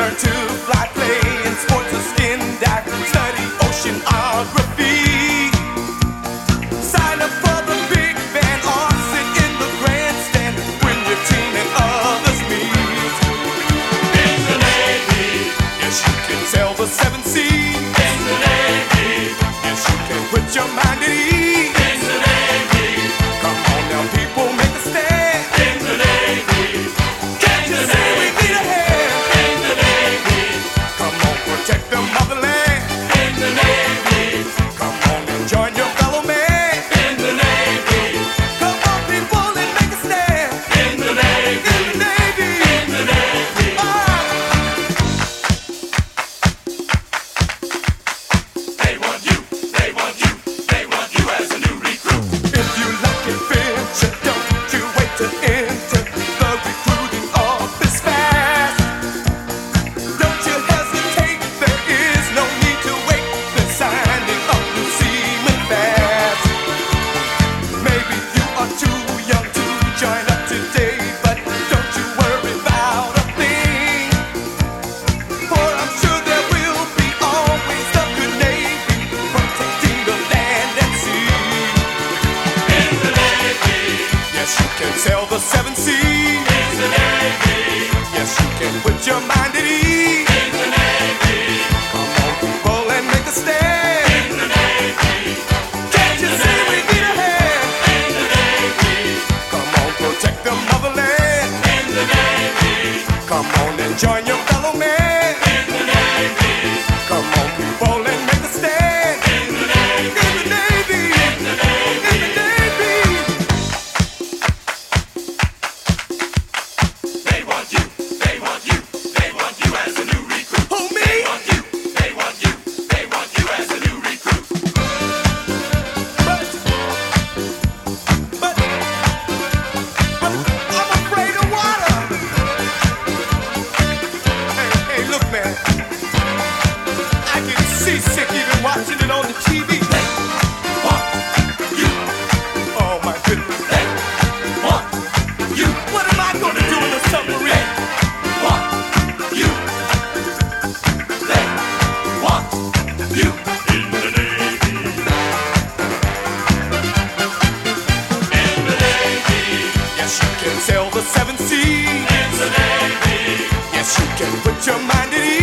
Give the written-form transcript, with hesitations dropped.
learn to fly, play in sports or skin dive, study oceanography. Sign up for the big band or sit in the grandstand when your team and others meet. In the Navy, Yes, you can sail the seven seas. in the Navy, Yes, you can put your mind at ease. in the Navy, Come on now, people, make a stand. in the Navy, Can't you see we need a hand? in the Navy, Come on, protect the motherland. in the Navy, Come on and join your fellow man. in the Navy, Come on, people, and make a stand. in the Navy, In the Navy. in the Navy. Ah. They want you, they want you, they want you as a new recruit. If you like adventure, don't you wait to enter the recruiting office fast. Don't you hesitate, there is no need to wait. They're signing up new seamen fast. Maybe you are too young to join up today, but don't you worry about a thing. For I'm sure there will be always the good Navy protecting the land and sea. In the Navy, Yes, you can sail the seven seas. in the Navy, Yes, you can put your mind at ease. in the Navy, Come on, people, and make a stand. in the Navy, Can't you see we need a hand? in the Navy, Come on, protect the motherland. in the Navy, Come on and join your fellow man. in the Navy, Come on, people, and make a stand. in the Navy, In the Navy. in the Navy. In the Navy. They want you, they want you, they want you as a new recruit. Who, me? They want you, they want you, they want you as a new recruit. But I'm afraid of water. Hey, look, man. I get seasick even watching it on the TV. Want you, Oh my goodness. they want you, What am I gonna do in a submarine? want you, they want you. In the Navy, in the Navy, Yes, you can sail the seven seas. in the Navy, Yes, you can put your mind at ease.